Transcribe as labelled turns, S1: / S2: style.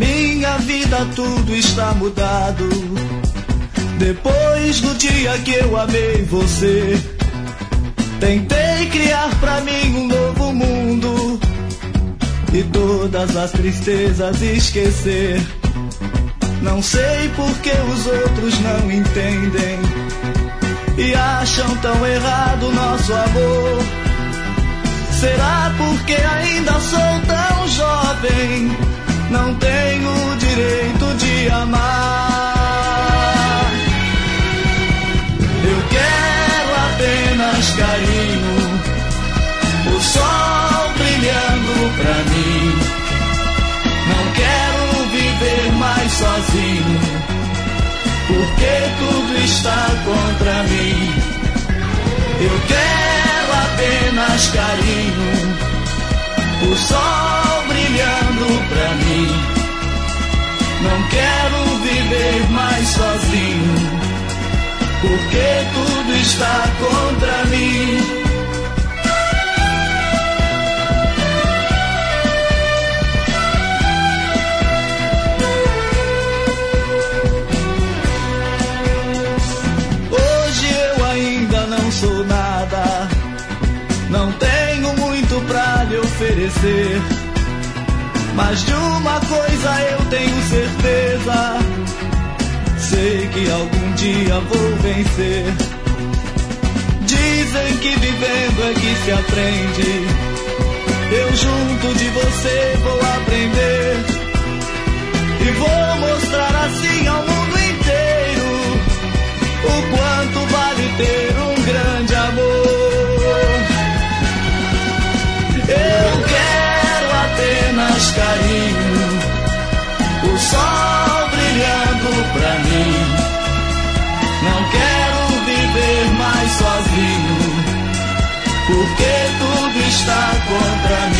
S1: minha vida tudo está mudado. Depois do dia que eu amei você, tentei criar pra mim um novo mundo e todas as tristezas esquecer. Não sei por que os outros não entendem e acham tão errado nosso amor. Será porque ainda sou tão jovem, não tenho o direito de amar? Eu quero apenas carinho, o sol brilhando pra mim. Não quero viver mais sozinho, porque tudo está contra mim. Eu quero apenas carinho, o sol brilhando pra mim. Não quero viver mais sozinho, porque tudo está contra mim. Sou nada, não tenho muito pra lhe oferecer, mas de uma coisa eu tenho certeza, sei que algum dia vou vencer. Dizem que vivendo é que se aprende, eu junto de você vou aprender e vou mostrar assim ao mundo inteiro o quanto vale ter um grande amor. Eu quero apenas carinho, o sol brilhando pra mim. Não quero viver mais sozinho, porque tudo está contra mim.